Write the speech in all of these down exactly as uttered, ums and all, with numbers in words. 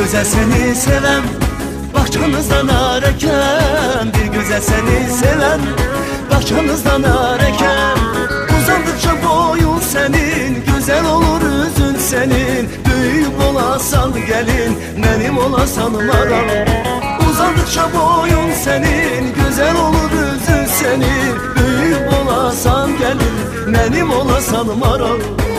güzel seni seven, bahçanızdan areken. Bir güzel seni seven, bahçanızdan areken. Uzandıkça boyun senin, güzel olur üzün senin. Büyük olasan gelin, benim olasan maral. Uzandıkça boyun senin, güzel olur üzün senin. Büyük olasan gelin, benim olasan maral.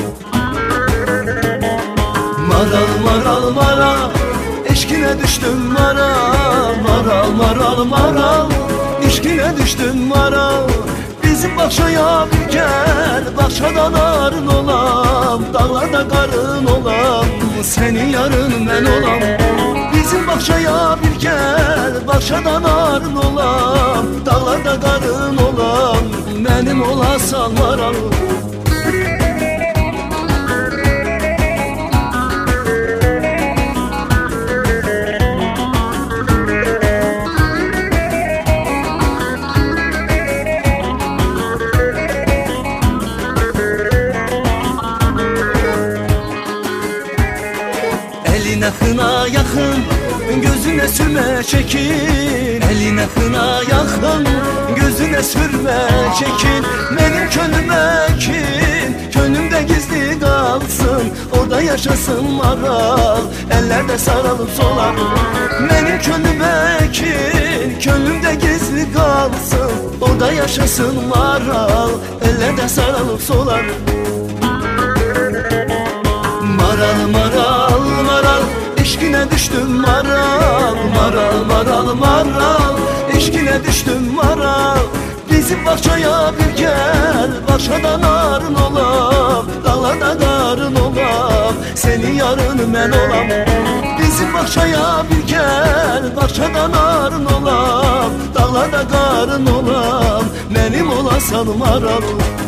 Maral maral maral, eşkine düştüm maral. Maral maral maral, eşkine düştüm maral. Bizim bahçaya bir gel, bahçadan arın olam. Dağlarda karın olam, senin yarın ben olam. Bizim bahçaya bir gel, bahçadan arın olam. Dağlarda karın olam, benim olasan maral. Eline hına yakın, gözüne sürme çekin. Eline hına yakın, gözüne sürme çekin. Benim könlüme kin, könlümde gizli kalsın. Orada yaşasın maral, ellerde sarılıp solar. Benim könlüme kin, könlümde gizli kalsın. Orada yaşasın maral, ellerde sarılıp solar. Maral maral maral, eşkine düştüm maral. Maral maral maral, eşkine düştüm maral. Bizim bahçaya bir gel, bahçadan arın olam. Dağlarda karın olam, senin yarın ben olam. Bizim bahçaya bir gel, bahçadan arın olam. Dağlarda karın olam, benim olasan maral.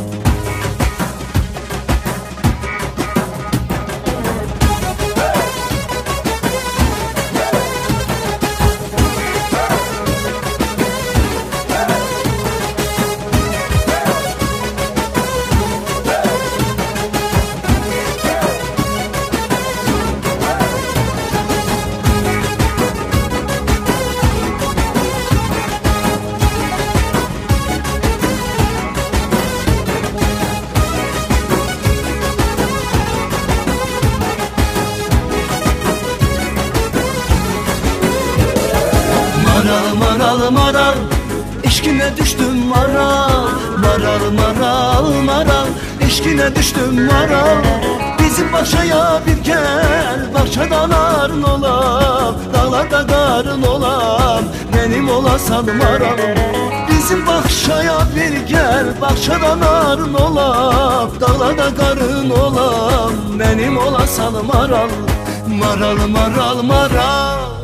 Maral maral maral, eşkine düştüm maral. Maral maral maral, eşkine düştüm maral. Bizim bahçaya bir gel, bahçadan arın olam. Dağlarda karın olam, benim olasan maral. Bizim bahçaya bir gel, bahçadan arın olam. Dağlarda karın olam, benim olasan maral. Maral maral maral.